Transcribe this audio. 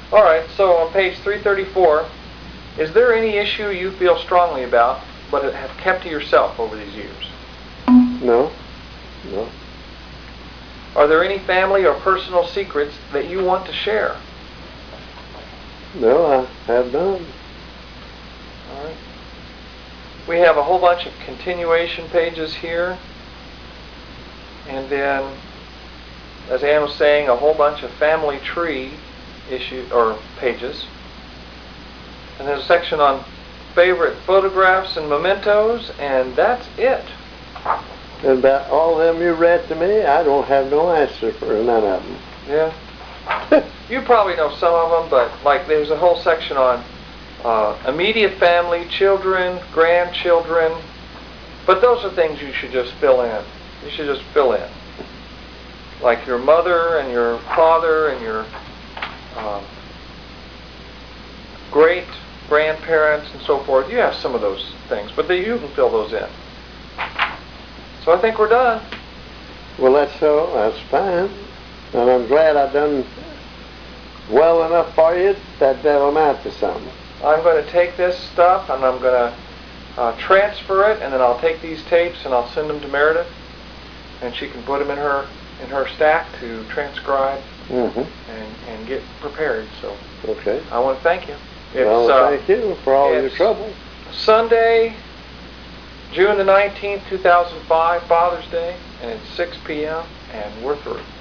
All right, so on page 334, is there any issue you feel strongly about but have kept to yourself over these years? No. No. Are there any family or personal secrets that you want to share? No, I have none. All right. We have a whole bunch of continuation pages here. And then, as Ann was saying, a whole bunch of family tree pages. And there's a section on favorite photographs and mementos, and that's it. And about all of them you read to me, I don't have no answer for none of them. Yeah. You probably know some of them, but like there's a whole section on immediate family, children, grandchildren. But those are things you should just fill in. You should just fill in. Like your mother and your father and your great grandparents and so forth. You have some of those things, but you can fill those in. So I think we're done. Well, that's fine. And I'm glad I've done well enough for you that'll amount to something. I'm going to take this stuff and I'm going to transfer it, and then I'll take these tapes and I'll send them to Meredith, and she can put them in her stack to transcribe and get prepared. So okay. I want to thank you. Thank you for all your trouble. Sunday, June the 19th, 2005, Father's Day, and it's 6 p.m. and we're through.